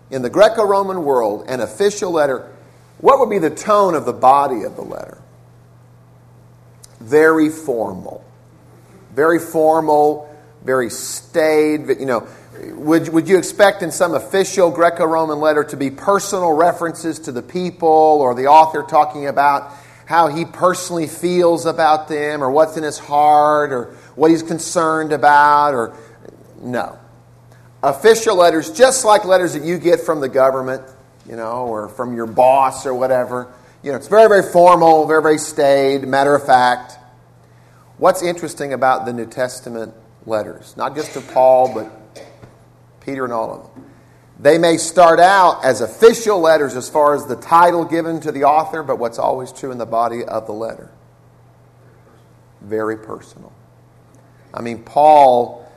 in the Greco-Roman world, an official letter, what would be the tone of the body of the letter? Very formal. Very formal, very staid. Would you expect in some official Greco-Roman letter to be personal references to the people or the author talking about how he personally feels about them or what's in his heart or what he's concerned about? Or no. Official letters, just like letters that you get from the government, or from your boss or whatever. It's very, very formal, very, very staid, matter of fact. What's interesting about the New Testament letters, not just to Paul, but Peter and all of them, they may start out as official letters as far as the title given to the author, but what's always true in the body of the letter? Very personal. Paul,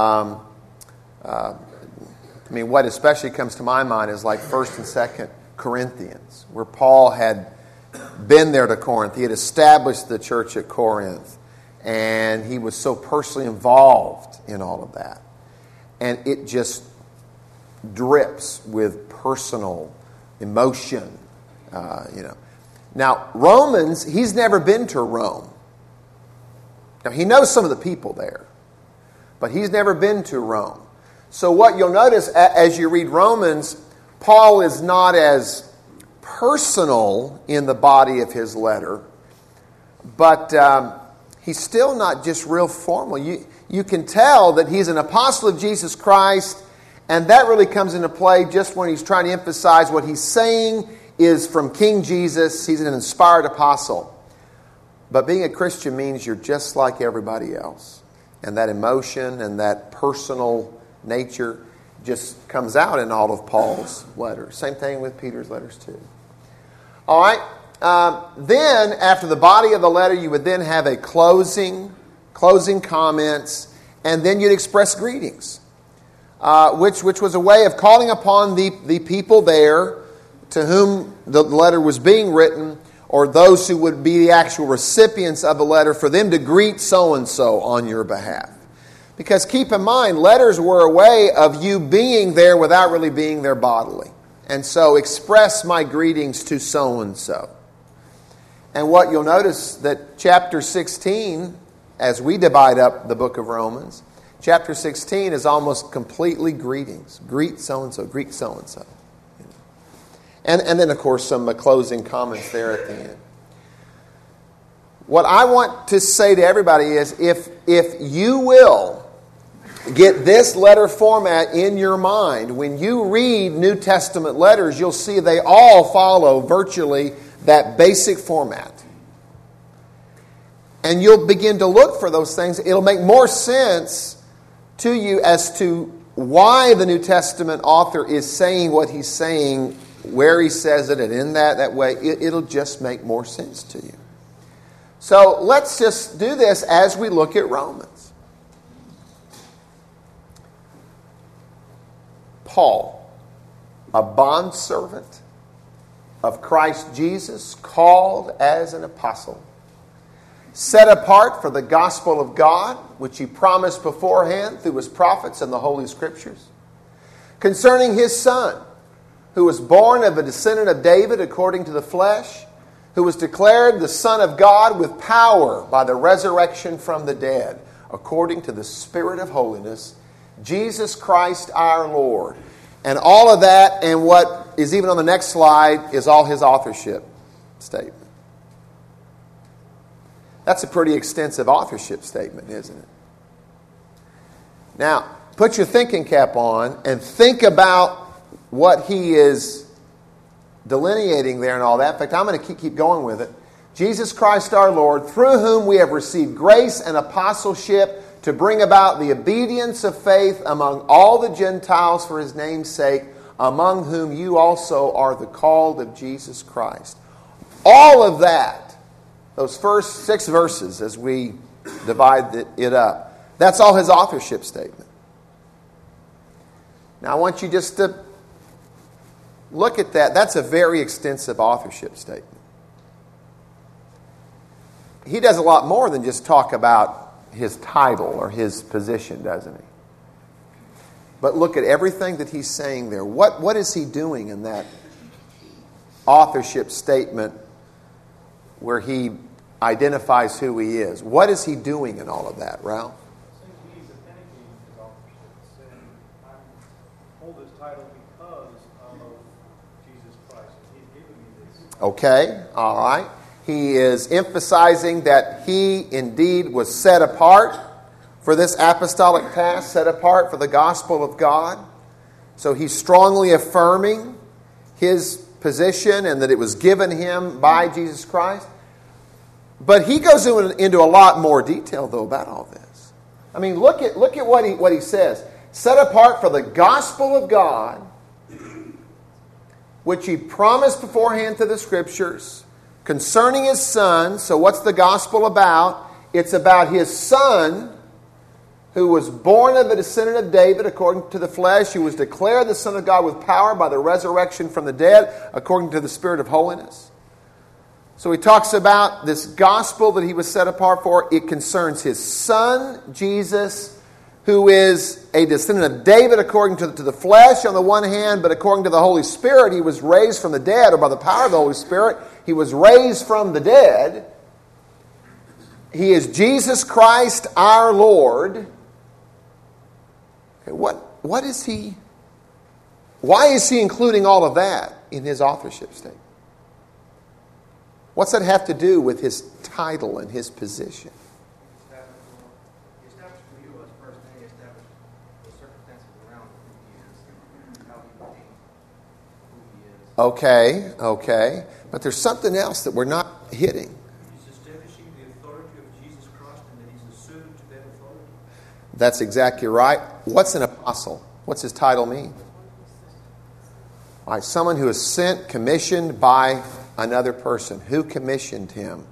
what especially comes to my mind is like 1st and 2nd Corinthians, where Paul had been there to Corinth. He had established the church at Corinth, and he was so personally involved in all of that. And it just drips with personal emotion, Now, Romans, he's never been to Rome. Now, he knows some of the people there, but he's never been to Rome. So what you'll notice as you read Romans, Paul is not as personal in the body of his letter, but he's still not just real formal. You can tell that he's an apostle of Jesus Christ, and that really comes into play just when he's trying to emphasize what he's saying is from King Jesus. He's an inspired apostle. But being a Christian means you're just like everybody else. And that emotion and that personal nature just comes out in all of Paul's letters. Same thing with Peter's letters too. All right. Then, after the body of the letter, you would then have a closing comments, and then you'd express greetings, which was a way of calling upon the people there to whom the letter was being written, or those who would be the actual recipients of the letter, for them to greet so-and-so on your behalf. Because keep in mind, letters were a way of you being there without really being there bodily. And so express my greetings to so-and-so. And what you'll notice that chapter 16, as we divide up the book of Romans, chapter 16 is almost completely greetings. Greet so-and-so, greet so-and-so. And then, of course, some closing comments there at the end. What I want to say to everybody is, if you will get this letter format in your mind, when you read New Testament letters, you'll see they all follow virtually that basic format. And you'll begin to look for those things. It'll make more sense to you as to why the New Testament author is saying what he's saying, where he says it, and in that way. It'll just make more sense to you. So let's just do this as we look at Romans. Paul, a bondservant of Christ Jesus, called as an apostle, set apart for the gospel of God, which he promised beforehand through his prophets and the Holy Scriptures, concerning his Son, who was born of a descendant of David according to the flesh, who was declared the Son of God with power by the resurrection from the dead, according to the Spirit of holiness, Jesus Christ our Lord. And all of that, and what is even on the next slide, is all his authorship statement. That's a pretty extensive authorship statement, isn't it? Now, put your thinking cap on and think about what he is delineating there and all that. In fact, I'm going to keep going with it. Jesus Christ our Lord, through whom we have received grace and apostleship to bring about the obedience of faith among all the Gentiles for his name's sake, among whom you also are the called of Jesus Christ. All of that, those first 6 verses as we divide it up, that's all his authorship statement. Now I want you just to look at that. That's a very extensive authorship statement. He does a lot more than just talk about his title or his position, doesn't he? But look at everything that he's saying there. What is he doing in that authorship statement where he identifies who he is? What is he doing in all of that, Ralph? I think he's authenticating his authorship, saying, I hold this title because of Jesus Christ. He's given me this. Okay, all right. He is emphasizing that he indeed was set apart for this apostolic task, set apart for the gospel of God. So he's strongly affirming his position and that it was given him by Jesus Christ. But he goes into a lot more detail, though, about all this. I mean, look at what he says. Set apart for the gospel of God, which he promised beforehand to the Scriptures, concerning his Son. So what's the gospel about? It's about his Son, who was born of a descendant of David according to the flesh, who was declared the Son of God with power by the resurrection from the dead, according to the Spirit of holiness. So he talks about this gospel that he was set apart for. It concerns his Son, Jesus, who is a descendant of David according to the flesh on the one hand, but according to the Holy Spirit, he was raised from the dead, or by the power of the Holy Spirit, he was raised from the dead. He is Jesus Christ our Lord. Okay, what is he? Why is he including all of that in his authorship statement? What's that have to do with his title and his position? He established for you as first, then he established the circumstances around who he is, how he became who he is. Okay. But there's something else that we're not hitting. He's establishing the authority of Jesus Christ and that he's a servant to that authority. That's exactly right. What's an apostle? What's his title mean? All right, someone who is sent, commissioned by another person. Who commissioned him?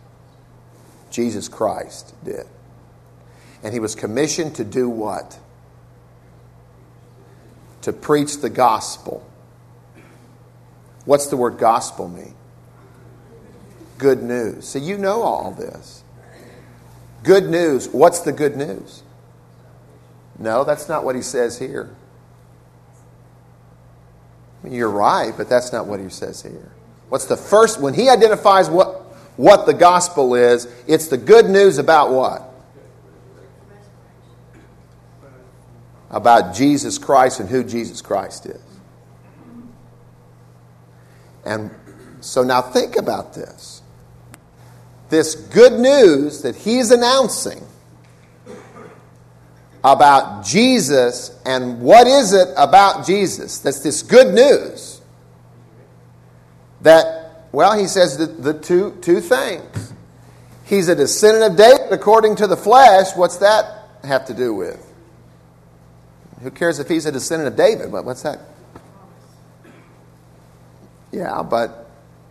Jesus Christ did. And he was commissioned to do what? To preach the gospel. What's the word gospel mean? Good news. So you know all this. Good news. What's the good news? No, that's not what he says here. I mean, you're right, but that's not what he says here. What's the first? When he identifies what the gospel is, it's the good news about what? About Jesus Christ and who Jesus Christ is. And so now think about this. This good news that he's announcing about Jesus, and what is it about Jesus? That's this good news. That, well, he says the two things. He's a descendant of David according to the flesh. What's that have to do with? Who cares if he's a descendant of David? What's that? Yeah, but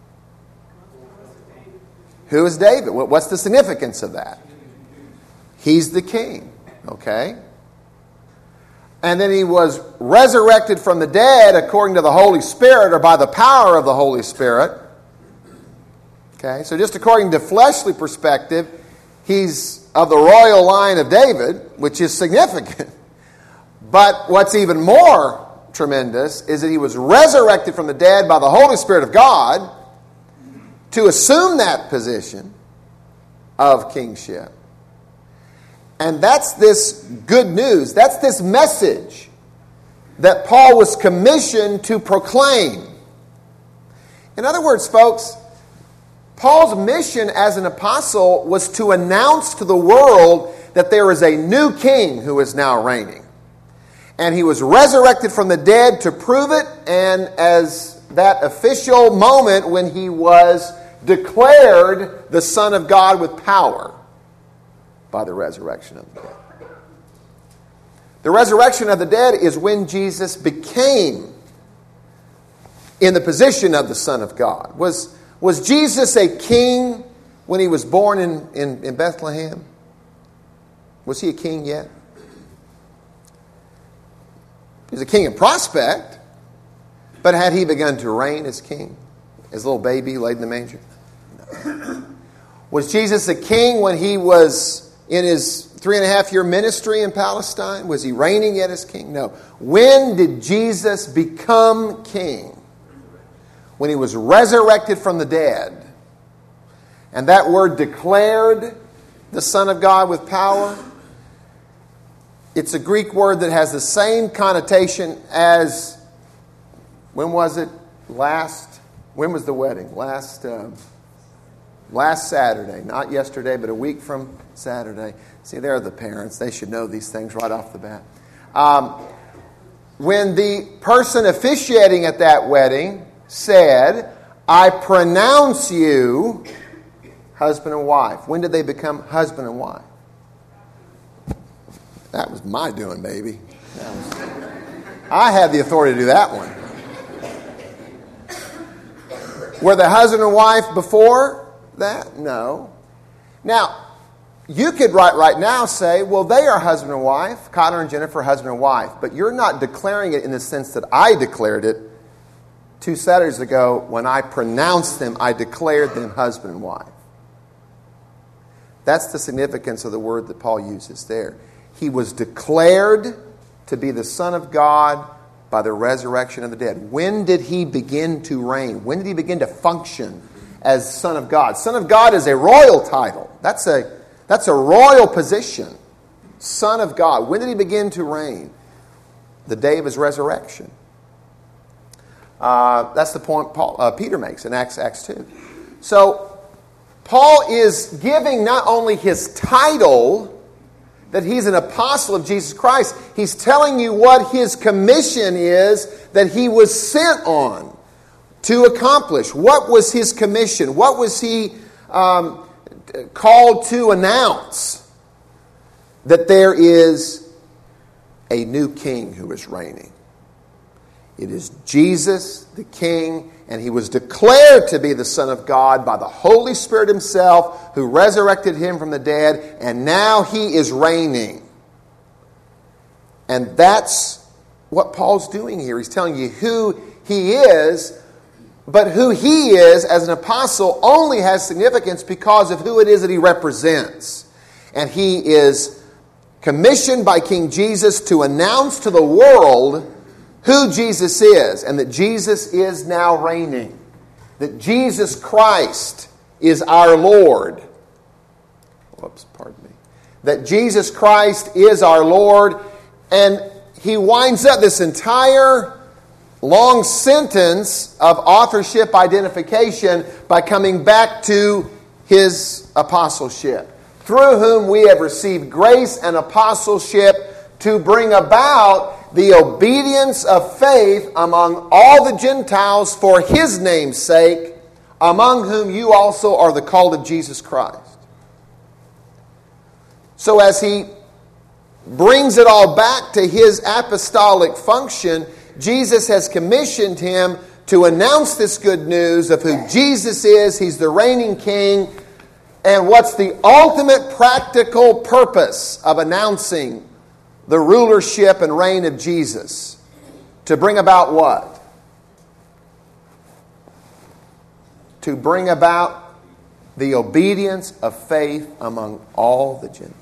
who is David? What's the significance of that? He's the king. Okay? And then he was resurrected from the dead according to the Holy Spirit, or by the power of the Holy Spirit. Okay? So just according to fleshly perspective, he's of the royal line of David, which is significant. But what's even more tremendous is that he was resurrected from the dead by the Holy Spirit of God to assume that position of kingship. And that's this good news. That's this message that Paul was commissioned to proclaim. In other words, folks, Paul's mission as an apostle was to announce to the world that there is a new king who is now reigning. And he was resurrected from the dead to prove it, and as that official moment when he was declared the Son of God with power by the resurrection of the dead. The resurrection of the dead is when Jesus became in the position of the Son of God. Was Jesus a king when he was born in Bethlehem? Was he a king yet? He was a king in prospect, but had he begun to reign as king? As a little baby laid in the manger? No. Was Jesus a king when he was in his 3.5 year ministry in Palestine? Was he reigning yet as king? No. When did Jesus become king? When he was resurrected from the dead. And that word declared the Son of God with power, it's a Greek word that has the same connotation as, when was it? When was the wedding? Last Saturday. Not yesterday, but a week from Saturday. See, they're the parents. They should know these things right off the bat. When the person officiating at that wedding said, I pronounce you husband and wife. When did they become husband and wife? That was my doing, baby. I had the authority to do that one. Were they husband and wife before that? No. Now, you could right now say, well, they are husband and wife. Connor and Jennifer, husband and wife. But you're not declaring it in the sense that I declared it 2 Saturdays ago. When I pronounced them, I declared them husband and wife. That's the significance of the word that Paul uses there. He was declared to be the Son of God by the resurrection of the dead. When did he begin to reign? When did he begin to function as Son of God? Son of God is a royal title. That's a royal position. Son of God. When did he begin to reign? The day of his resurrection. That's the point Peter makes in Acts 2. So, Paul is giving not only his title, that he's an apostle of Jesus Christ, he's telling you what his commission is that he was sent on to accomplish. What was his commission? What was he called to announce? That there is a new king who is reigning. It is Jesus, the King, and he was declared to be the Son of God by the Holy Spirit himself, who resurrected him from the dead, and now he is reigning. And that's what Paul's doing here. He's telling you who he is, but who he is as an apostle only has significance because of who it is that he represents. And he is commissioned by King Jesus to announce to the world who Jesus is, and that Jesus is now reigning. That Jesus Christ is our Lord. That Jesus Christ is our Lord, and he winds up this entire long sentence of authorship identification by coming back to his apostleship, through whom we have received grace and apostleship to bring about the obedience of faith among all the Gentiles for his name's sake, among whom you also are the called of Jesus Christ. So as he brings it all back to his apostolic function, Jesus has commissioned him to announce this good news of who Jesus is. He's the reigning king. And what's the ultimate practical purpose of announcing the rulership and reign of Jesus? To bring about what? To bring about the obedience of faith among all the Gentiles.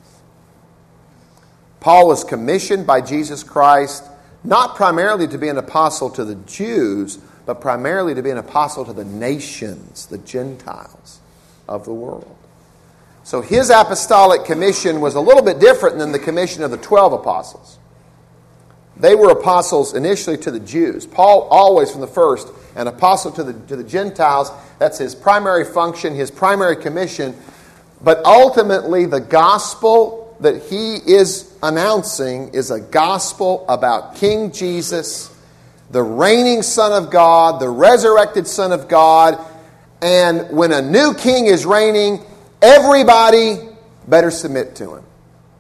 Paul was commissioned by Jesus Christ not primarily to be an apostle to the Jews, but primarily to be an apostle to the nations, the Gentiles of the world. So his apostolic commission was a little bit different than the commission of the 12 apostles. They were apostles initially to the Jews. Paul always from the first, an apostle to the Gentiles. That's his primary function, his primary commission. But ultimately the gospel that he is announcing is a gospel about King Jesus, the reigning Son of God, the resurrected Son of God. And when a new king is reigning, everybody better submit to him.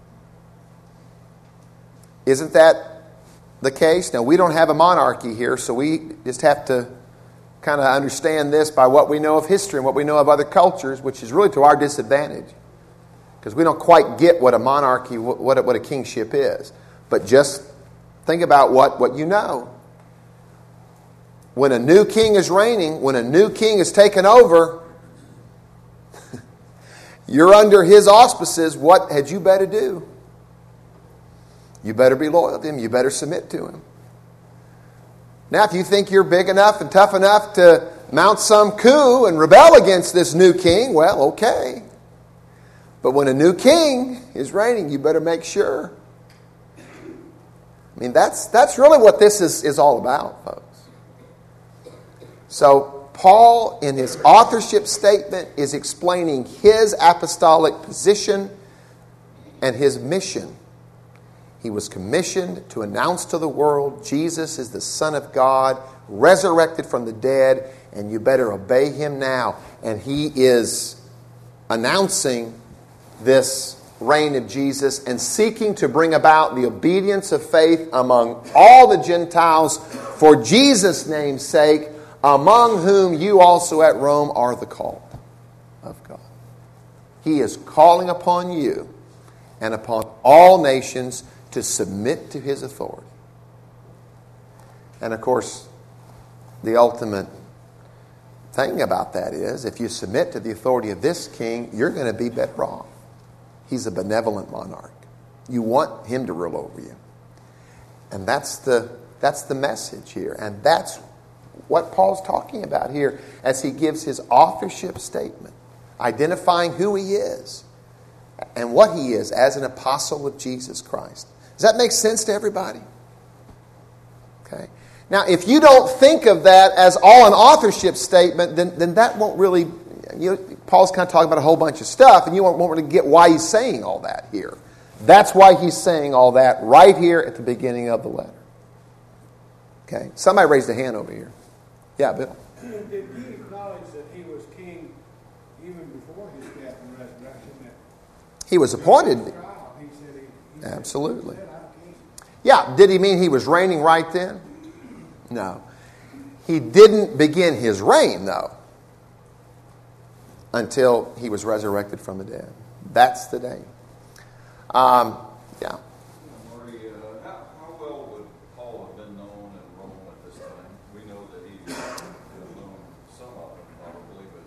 Isn't that the case? Now, we don't have a monarchy here, so we just have to kind of understand this by what we know of history and what we know of other cultures, which is really to our disadvantage. Because we don't quite get what a monarchy, what a kingship is. But just think about what you know. When a new king is reigning, when a new king is taken over, you're under his auspices, what had you better do? You better be loyal to him. You better submit to him. Now, if you think you're big enough and tough enough to mount some coup and rebel against this new king, well, okay. But when a new king is reigning, you better make sure. I mean, that's really what this is all about, folks. So, Paul, in his authorship statement, is explaining his apostolic position and his mission. He was commissioned to announce to the world Jesus is the Son of God, resurrected from the dead, and you better obey him now. And he is announcing this reign of Jesus and seeking to bring about the obedience of faith among all the Gentiles for Jesus' name's sake, among whom you also at Rome are the called of God. He is calling upon you and upon all nations to submit to his authority. And of course, the ultimate thing about that is, if you submit to the authority of this king, you're going to be better off. He's a benevolent monarch. You want him to rule over you. And that's the message here. And that's what Paul's talking about here as he gives his authorship statement, identifying who he is and what he is as an apostle of Jesus Christ. Does that make sense to everybody? Okay. Now, if you don't think of that as all an authorship statement, then that won't really... Paul's kind of talking about a whole bunch of stuff, and you won't really get why he's saying all that here. That's why he's saying all that right here at the beginning of the letter. Okay. Somebody raised a hand over here. Yeah, Bill. Did he acknowledge that he was king even before his death and resurrection? He was appointed. Absolutely. Yeah, did he mean he was reigning right then? No. He didn't begin his reign, though, until he was resurrected from the dead. That's the day. Yeah. Marty, how well would Paul have been known in Rome at this time? We know that he was known some of it, probably, but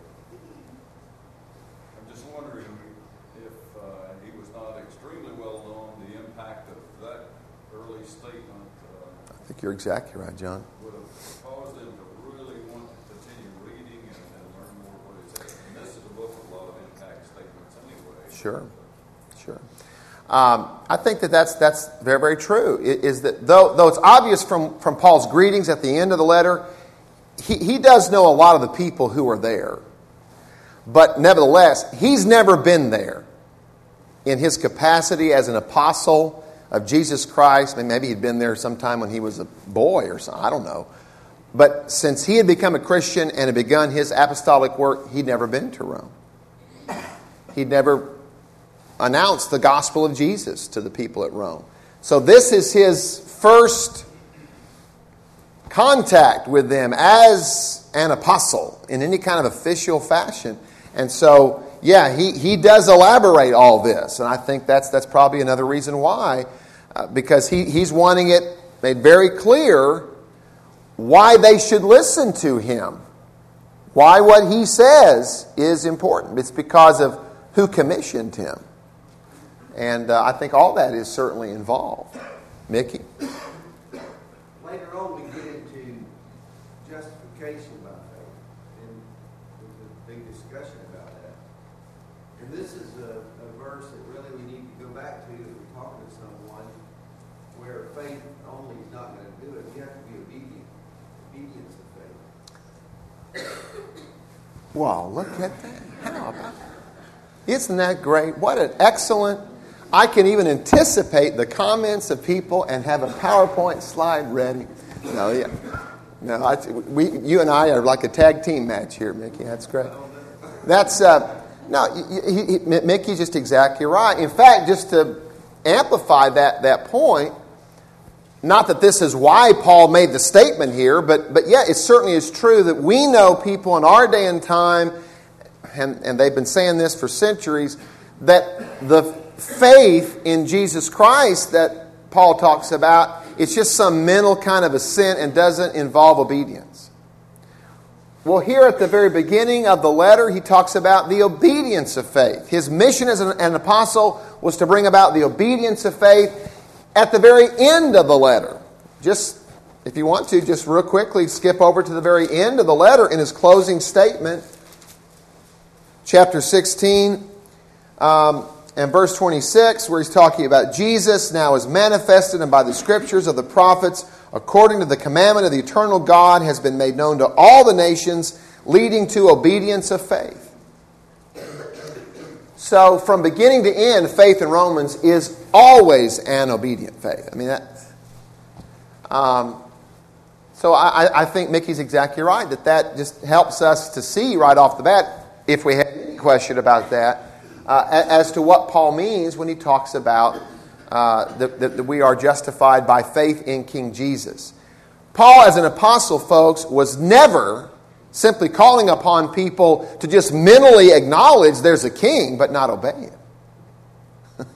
I'm just wondering if he was not extremely well known, the impact of that early statement I think you're exactly right, John. would have caused him to really want to continue reading and learn more what it says. And this is a book with a lot of impact statements anyway. Sure. I think that's very, very true. Is that though it's obvious from Paul's greetings at the end of the letter, he does know a lot of the people who are there. But nevertheless, he's never been there in his capacity as an apostle of Jesus Christ. Maybe he'd been there sometime when he was a boy or something. I don't know. But since he had become a Christian and had begun his apostolic work, he'd never been to Rome. He'd never announced the gospel of Jesus to the people at Rome. So this is his first contact with them as an apostle in any kind of official fashion. And so, yeah, he does elaborate all this. And I think that's probably another reason why. Because he's wanting it made very clear why they should listen to him. Why what he says is important. It's because of who commissioned him. And I think all that is certainly involved. Mickey? Later on, we get into justification by faith, and there's a big discussion about that. And this is a verse that really we need to go back to if we're talking to someone where faith only is not going to do it. You have to be obedient. Obedience of faith. Wow, look at that. How about that? Isn't that great? What an excellent... I can even anticipate the comments of people and have a PowerPoint slide ready. You and I are like a tag team match here, Mickey. That's great. That's Mickey's just exactly right. In fact, just to amplify that point, not that this is why Paul made the statement here, but yeah, it certainly is true that we know people in our day and time, and they've been saying this for centuries, that the faith in Jesus Christ that Paul talks about, it's just some mental kind of assent and doesn't involve obedience. Well, here at the very beginning of the letter, he talks about the obedience of faith. His mission as an apostle was to bring about the obedience of faith. At the very end of the letter, just if you want to, just real quickly skip over to the very end of the letter in his closing statement, chapter 16 and verse 26, where he's talking about Jesus now is manifested and by the scriptures of the prophets, according to the commandment of the eternal God, has been made known to all the nations, leading to obedience of faith. So from beginning to end, faith in Romans is always an obedient faith. I mean, so I think Mickey's exactly right, that just helps us to see right off the bat, if we have any question about that, as to what Paul means when he talks about that we are justified by faith in King Jesus. Paul, as an apostle, folks, was never simply calling upon people to just mentally acknowledge there's a king, but not obey him.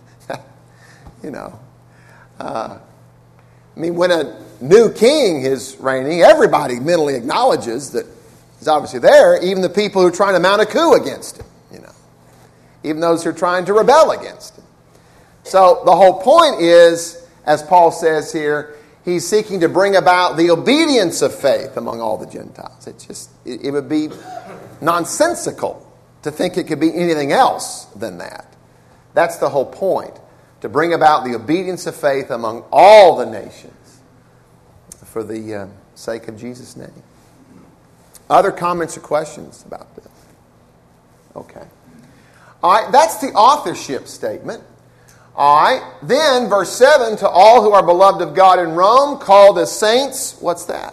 I mean, when a new king is reigning, everybody mentally acknowledges that he's obviously there, even the people who are trying to mount a coup against him, even those who are trying to rebel against him. So the whole point is, as Paul says here, he's seeking to bring about the obedience of faith among all the Gentiles. It would be nonsensical to think it could be anything else than that. That's the whole point, to bring about the obedience of faith among all the nations for the sake of Jesus' name. Other comments or questions about this? Okay. All right, that's the authorship statement. All right, then verse 7, to all who are beloved of God in Rome, called as saints, what's that?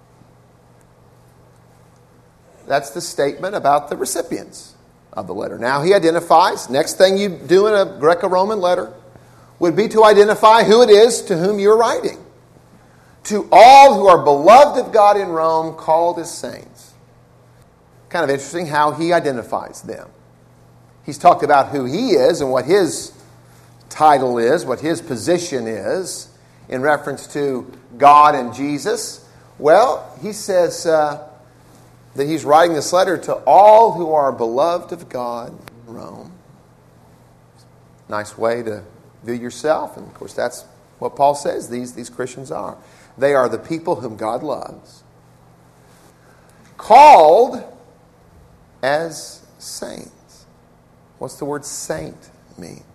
That's the statement about the recipients of the letter. Now he identifies, next thing you do in a Greco-Roman letter would be to identify who it is to whom you're writing. To all who are beloved of God in Rome, called as saints. Kind of interesting how he identifies them. He's talked about who he is and what his title is, what his position is in reference to God and Jesus. Well, he says that he's writing this letter to all who are beloved of God in Rome. Nice way to view yourself, and of course that's what Paul says these Christians are. They are the people whom God loves. Called as saints. What's the word saint mean?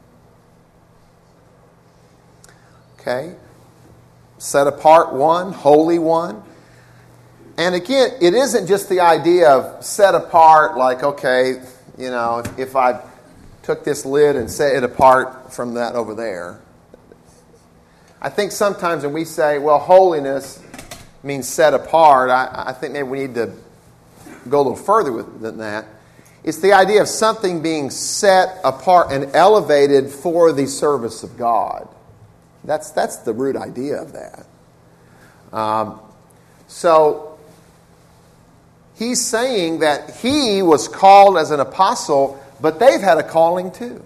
Okay. Set apart one, holy one. And again, it isn't just the idea of set apart like, okay, if I took this lid and set it apart from that over there. I think sometimes when we say, well, holiness means set apart, I think maybe we need to go a little further than that. It's the idea of something being set apart and elevated for the service of God. That's the root idea of that. So he's saying that he was called as an apostle, but they've had a calling too.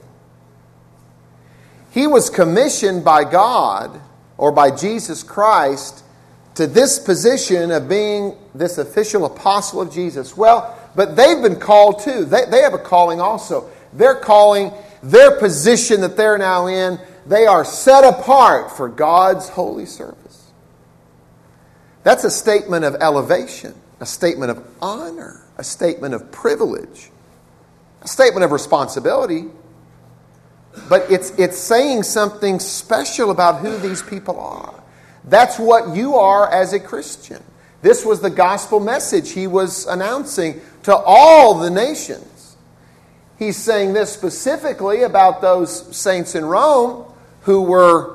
He was commissioned by God or by Jesus Christ to this position of being this official apostle of Jesus. Well, but they've been called too. They have a calling also. Their calling, their position that they're now in, they are set apart for God's holy service. That's a statement of elevation, a statement of honor, a statement of privilege, a statement of responsibility. But it's saying something special about who these people are. That's what you are as a Christian. This was the gospel message he was announcing to all the nations. He's saying this specifically about those saints in Rome who were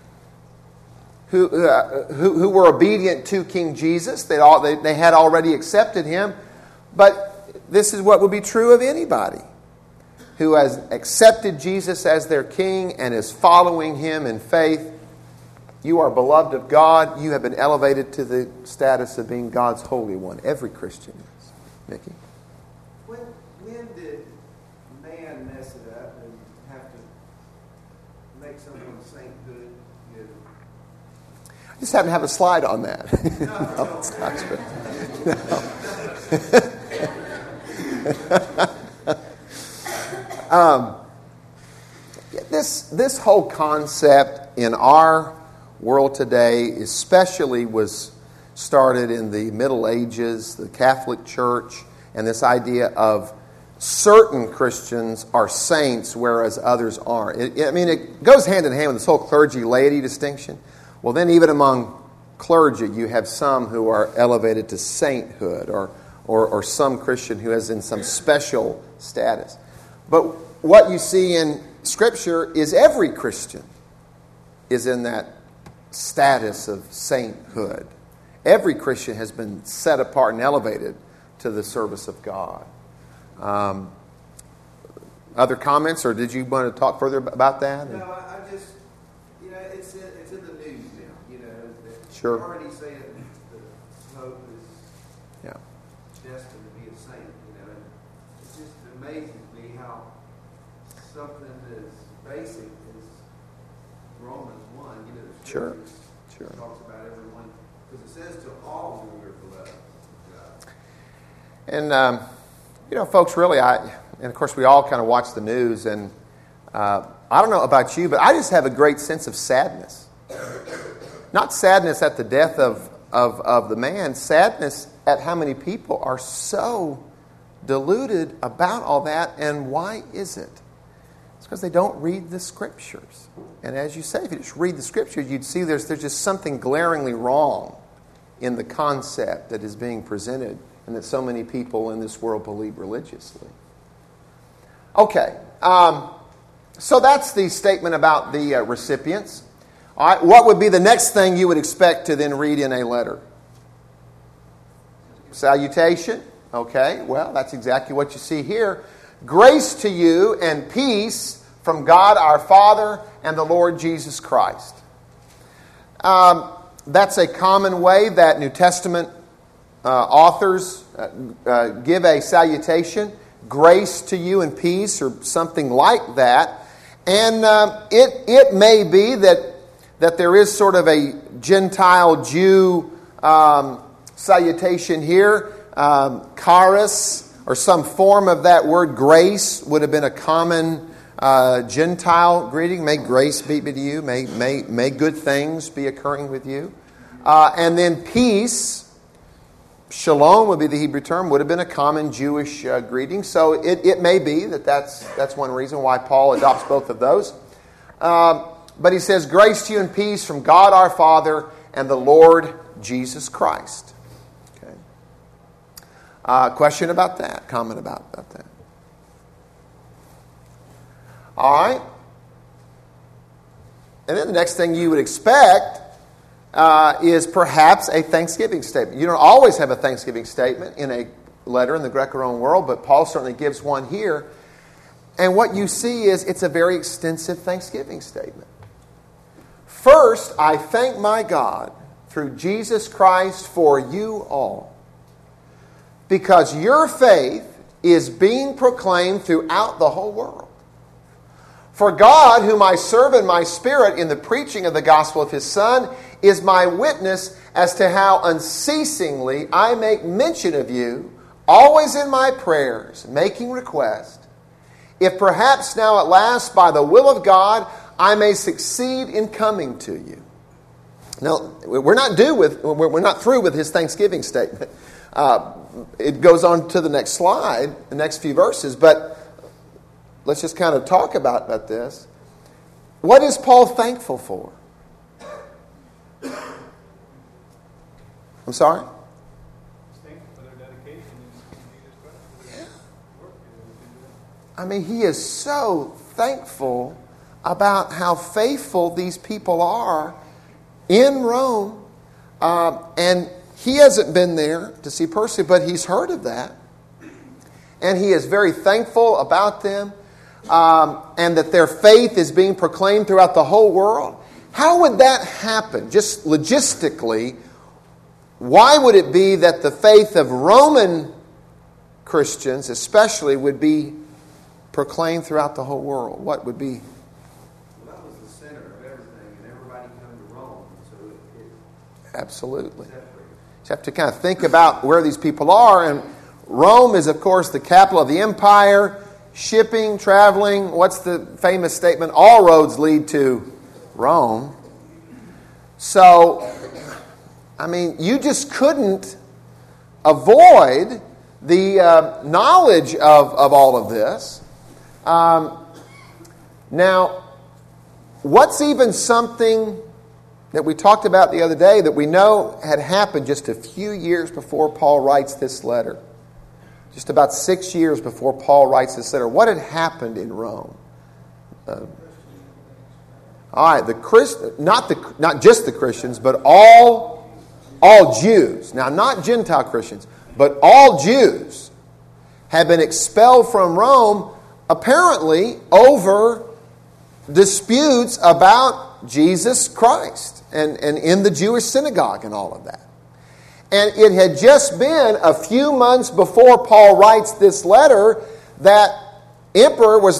obedient to King Jesus. They had already accepted him. But this is what would be true of anybody who has accepted Jesus as their king and is following him in faith. You are beloved of God. You have been elevated to the status of being God's Holy One. Every Christian is. Mickey? When did man mess it up and have to make someone sainthood? I just happen to have a slide on that. No, it's not true. No. This whole concept in our world today especially was started in the Middle Ages, the Catholic Church, and this idea of certain Christians are saints, whereas others aren't. It goes hand in hand with this whole clergy-laity distinction. Well, then even among clergy, you have some who are elevated to sainthood, or some Christian who is in some special status. But what you see in Scripture is every Christian is in that status of sainthood. Every Christian has been set apart and elevated to the service of God. Other comments, or did you want to talk further about that? No, I just, it's in the news now. Sure. They're already saying that Pope is destined to be a saint. And it just amazes me how something as basic as Romans 1, Sure. talks about everyone, because it says to all who are beloved of God. And, folks, really, and of course we all kind of watch the news, and I don't know about you, but I just have a great sense of sadness. Not sadness at the death of the man, sadness at how many people are so deluded about all that, and why is it? It's because they don't read the Scriptures. And as you say, if you just read the Scriptures, you'd see there's just something glaringly wrong in the concept that is being presented and that so many people in this world believe religiously. Okay, so that's the statement about the recipients. All right, what would be the next thing you would expect to then read in a letter? Salutation. Okay, well, that's exactly what you see here. Grace to you and peace from God our Father and the Lord Jesus Christ. That's a common way that New Testament authors give a salutation. Grace to you and peace, or something like that. And it may be that there is sort of a Gentile Jew salutation here. Charis, or some form of that word grace, would have been a common Gentile greeting. May grace be to you. May good things be occurring with you. And then peace, shalom would be the Hebrew term, would have been a common Jewish greeting. So it may be that's one reason why Paul adopts both of those. But he says, grace to you and peace from God our Father and the Lord Jesus Christ. Okay. Question about that? Comment about that? All right. And then the next thing you would expect is perhaps a thanksgiving statement. You don't always have a thanksgiving statement in a letter in the Greco-Roman world, but Paul certainly gives one here. And what you see is it's a very extensive thanksgiving statement. First, I thank my God through Jesus Christ for you all, because your faith is being proclaimed throughout the whole world. For God, whom I serve in my spirit in the preaching of the gospel of His Son, is my witness as to how unceasingly I make mention of you, always in my prayers, making request, if perhaps now at last by the will of God I may succeed in coming to you. Now, we're not through with his thanksgiving statement. It goes on to the next slide, the next few verses, but let's just kind of talk about this. What is Paul thankful for? I'm sorry? Thankful for their dedication in Jesus Christ. I mean, he is so thankful about how faithful these people are in Rome. And he hasn't been there to see personally, but he's heard of that. And he is very thankful about them, and that their faith is being proclaimed throughout the whole world. How would that happen? Just logistically, why would it be that the faith of Roman Christians especially would be proclaimed throughout the whole world? What would be? Well, that was the center of everything, and everybody come to Rome, so it Absolutely. separated. You have to kind of think about where these people are. And Rome is, of course, the capital of the empire. Shipping, traveling, what's the famous statement? All roads lead to Rome. So, I mean, you just couldn't avoid the knowledge of all of this. Now, what's even something that we talked about the other day that we know had happened just a few years before Paul writes this letter? Just about 6 years before Paul writes this letter. What had happened in Rome? All right, not just the Christians, but all Jews. Now, not Gentile Christians, but all Jews have been expelled from Rome, apparently over disputes about Jesus Christ and in the Jewish synagogue and all of that. And it had just been a few months before Paul writes this letter that Nero was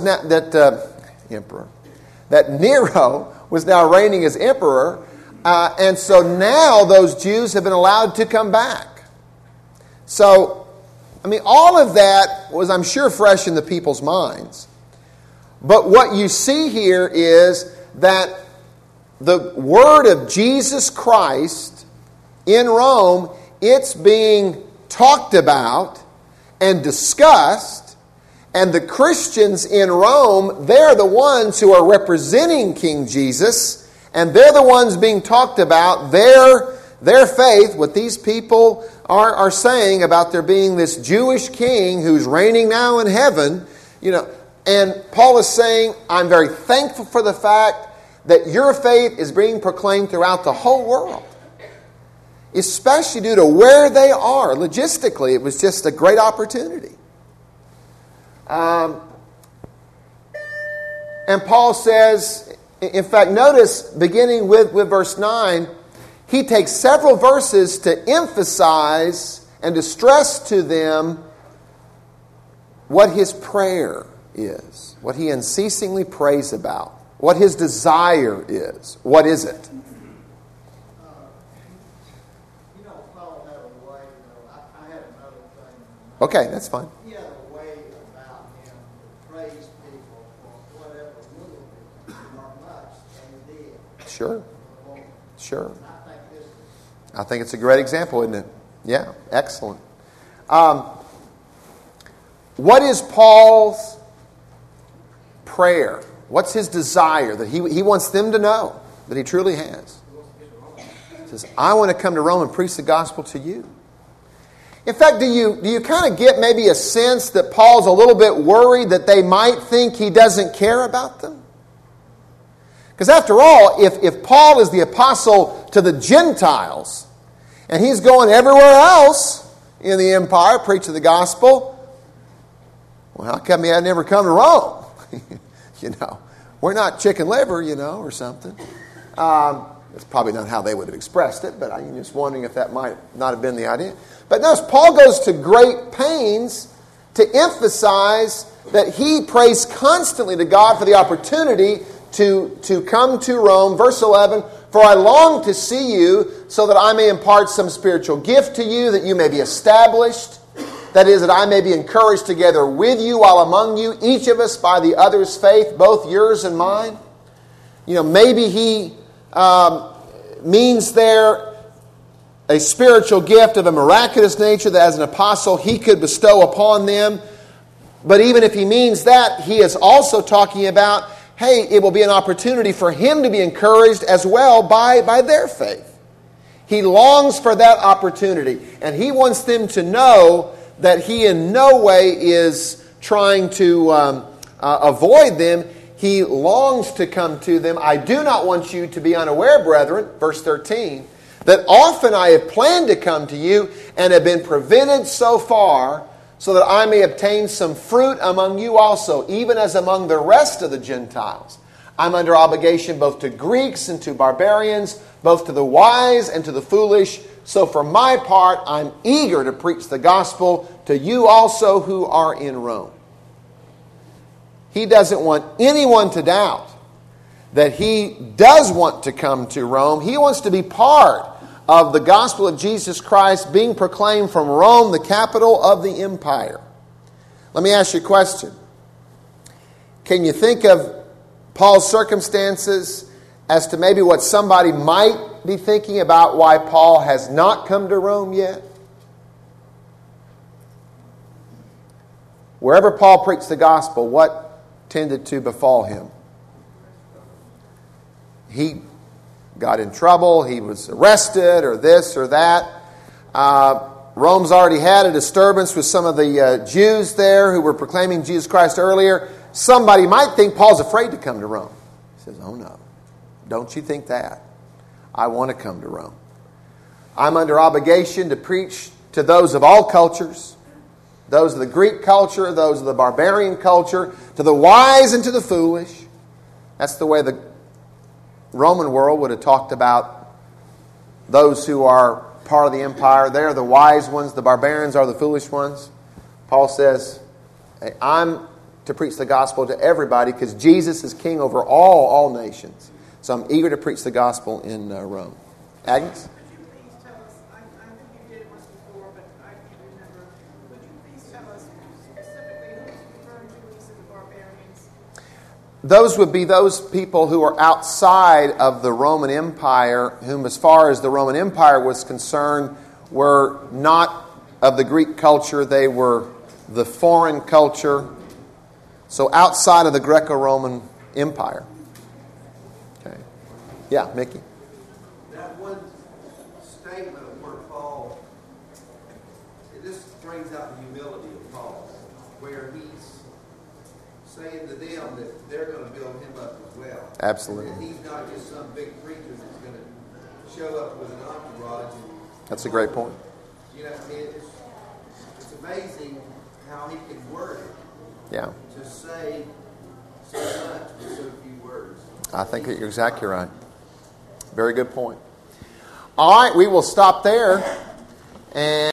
now reigning as emperor. And so now those Jews have been allowed to come back. So, I mean, all of that was, I'm sure, fresh in the people's minds. But what you see here is that the word of Jesus Christ in Rome, it's being talked about and discussed, and the Christians in Rome, they're the ones who are representing King Jesus, and they're the ones being talked about, their faith, what these people are saying about there being this Jewish king who's reigning now in heaven, and Paul is saying, I'm very thankful for the fact that your faith is being proclaimed throughout the whole world. Especially due to where they are. Logistically, it was just a great opportunity. And Paul says, in fact, notice, beginning with verse 9, he takes several verses to emphasize and to stress to them what his prayer is, what he unceasingly prays about, what his desire is. What is it? Paul had a way, I had another thing. Okay, that's fine. He had a way about him to praise people for whatever little bit or much they did. Sure. Sure. I I think it's a great example, isn't it? Yeah, excellent. What is Paul's prayer? What's his desire that he wants them to know that he truly has? He says, I want to come to Rome and preach the gospel to you. In fact, do you kind of get maybe a sense that Paul's a little bit worried that they might think he doesn't care about them? Because after all, if Paul is the apostle to the Gentiles, and he's going everywhere else in the empire preaching the gospel, well, how come he had never come to Rome? We're not chicken liver, or something. That's probably not how they would have expressed it, but I'm just wondering if that might not have been the idea. But notice, Paul goes to great pains to emphasize that he prays constantly to God for the opportunity to come to Rome. Verse 11, for I long to see you so that I may impart some spiritual gift to you, that you may be established. That is, that I may be encouraged together with you while among you, each of us by the other's faith, both yours and mine. Maybe he means there a spiritual gift of a miraculous nature that as an apostle he could bestow upon them. But even if he means that, he is also talking about, hey, it will be an opportunity for him to be encouraged as well by their faith. He longs for that opportunity, and he wants them to know that he in no way is trying to avoid them. He longs to come to them. I do not want you to be unaware, brethren, verse 13, that often I have planned to come to you and have been prevented so far, so that I may obtain some fruit among you also, even as among the rest of the Gentiles. I'm under obligation both to Greeks and to barbarians, both to the wise and to the foolish. So for my part, I'm eager to preach the gospel to you also who are in Rome. He doesn't want anyone to doubt that he does want to come to Rome. He wants to be part of the gospel of Jesus Christ being proclaimed from Rome, the capital of the empire. Let me ask you a question. Can you think of Paul's circumstances as to maybe what somebody might be thinking about why Paul has not come to Rome yet? Wherever Paul preached the gospel, what tended to befall him? He got in trouble, he was arrested, or this or that. Rome's already had a disturbance with some of the Jews there who were proclaiming Jesus Christ earlier. Somebody might think Paul's afraid to come to Rome. He says, oh no, don't you think that. I want to come to Rome. I'm under obligation to preach to those of all cultures, those of the Greek culture, those of the barbarian culture, to the wise and to the foolish. That's the way the Roman world would have talked about those who are part of the empire. They're the wise ones. The barbarians are the foolish ones. Paul says, hey, I'm to preach the gospel to everybody because Jesus is king over all nations. So I'm eager to preach the gospel in Rome. Agnes? Could you please tell us, I think you did it once before, but I can't remember. Would you please tell us specifically who's referring to these as the barbarians? Those would be those people who are outside of the Roman Empire, whom as far as the Roman Empire was concerned, were not of the Greek culture. They were the foreign culture. So outside of the Greco-Roman Empire. Okay. Yeah, Mickey? That one statement where Paul, this brings out the humility of Paul, where he's saying to them that they're going to build him up as well. Absolutely. And he's not just some big preacher that's going to show up with an entourage. That's a great point. You know, I mean, it's amazing how he can word it. Yeah. To say so much with so few words. I think that you're exactly right. Very good point. All right, we will stop there. And